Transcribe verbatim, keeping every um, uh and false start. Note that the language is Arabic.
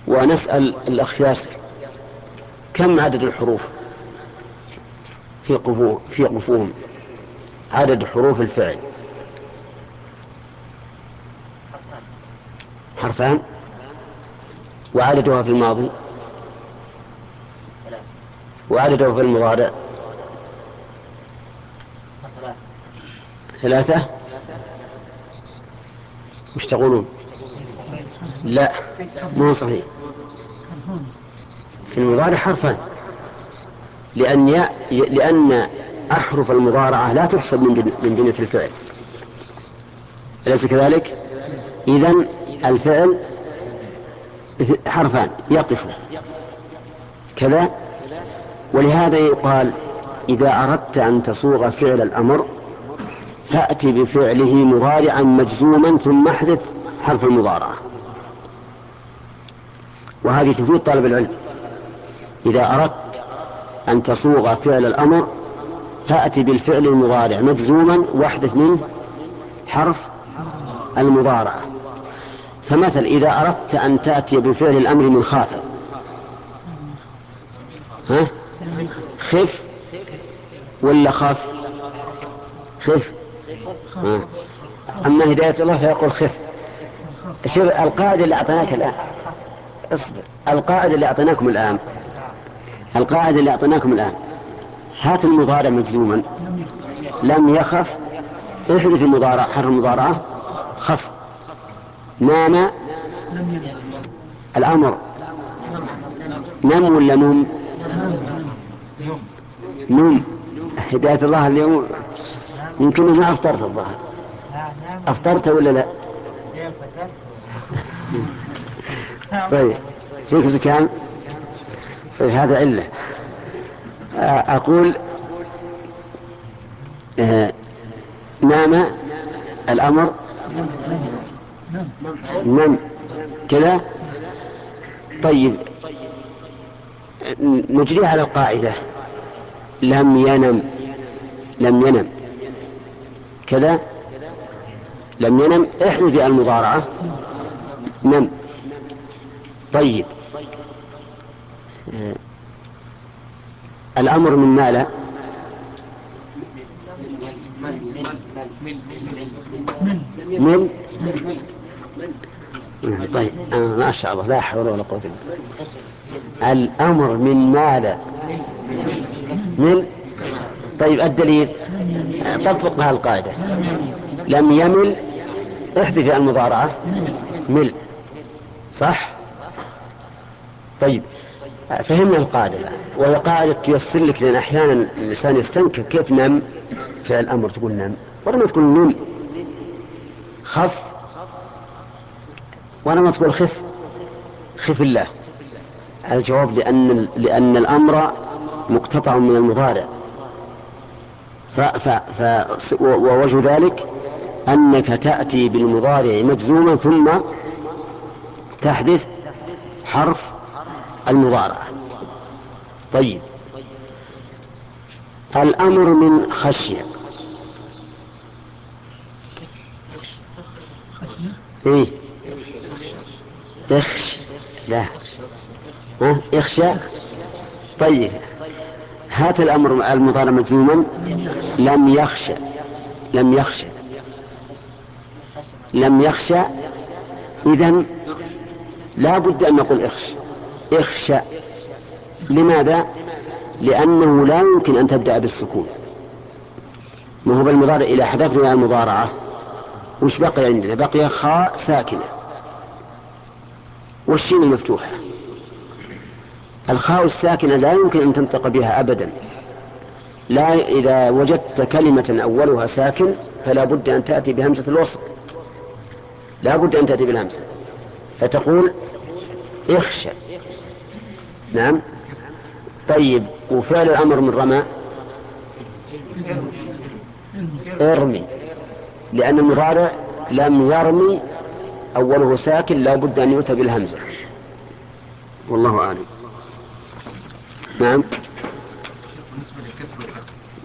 ونسأل الأخ ياسر كم عدد الحروف في قفوه في قفوهم، عدد حروف الفعل؟ حرفان. وعددها في الماضي؟ وعددها في المضارع؟ ثلاثة. مش تقولون؟ لا، مو صحيح. في المضارع حرفان، لأن ي... لأن أحرف المضارعة لا تحسب من بن... من بنية الفعل، أليس كذلك؟ إذن الفعل حرفان يقف كذا. ولهذا يقال إذا أردت أن تصوغ فعل الأمر فأتي بفعله مضارعا مجزوما ثم احذف حرف المضارعة. وهذه تفيد طالب العلم. إذا أردت أن تصوغ فعل الأمر فأتي بالفعل المضارع مجزوما واحذف منه حرف المضارعة. فمثل إذا أردت أن تأتي بفعل الأمر من خاف، ها؟ خف ولا خاف؟ خف. ها. أما هداية الله فيقول خف. شوف القاعدة اللي أعطيناك الآن، اصبر، القاعدة اللي أعطيناكم الآن القاعدة اللي أعطيناكم الآن هات المضارع مجزوما لم يخف، احذف المضارع حرف المضارعة خف. نام الأمر نم ولا نم؟ نم. هداية الله اليوم يمكن ما أفطرت الظهر. أفطرت ولا لا؟ طيب فيك زكام. طيب هذا علة. أقول آه نام الأمر نم كذا. طيب نجريها على القاعدة لم ينم لم ينم كذا. لم ينم احذف المضارعة نم. طيب آه الأمر من مال من طيب آه ما شاء الله لا حول ولا قوة إلا بالله. الأمر من مال من. طيب الدليل طبق هالقاعدة لم يمل احذف المضارعة مل. صح. طيب فهمنا القاعدة الآن، وهي قاعدة تيسر لك، لأن أحيانا الإنسان يستنكر كيف نم فعل الأمر تقول نم ولما تقول نم، خف ولما تقول خف خف الله. الجواب لأن لأن الأمر مقتطع من المضارع. ف ف ف ووجه ذلك أنك تأتي بالمضارع مجزوما ثم تحذف حرف المضارعة. طيب الأمر من خشية. إيه؟ اخش لا ها اخشى. طيب هات الأمر المضارع مجزوما لم يخشى لم يخشى لم يخشى. إذن لا بد أن نقول اخش اخشى. لماذا؟ لأنه لا يمكن أن تبدأ بالسكون. ما هو بالمضارع إلى حذفنا المضارعة وش بقي عندنا؟ بقي خاء ساكنة والشين مفتوحة. الخاء الساكنة لا يمكن أن تنطق بها أبدا. لا، إذا وجدت كلمة أولها ساكن فلا بد أن تأتي بهمزة الوصل، لا بد أن تأتي بالهمزة فتقول اخشى. نعم. طيب وفعل الأمر من رمى ارمي، لأن المضارع لم يرمي أوله ساكن لا بد أن يؤتى بالهمزة. والله أعلم. نعم.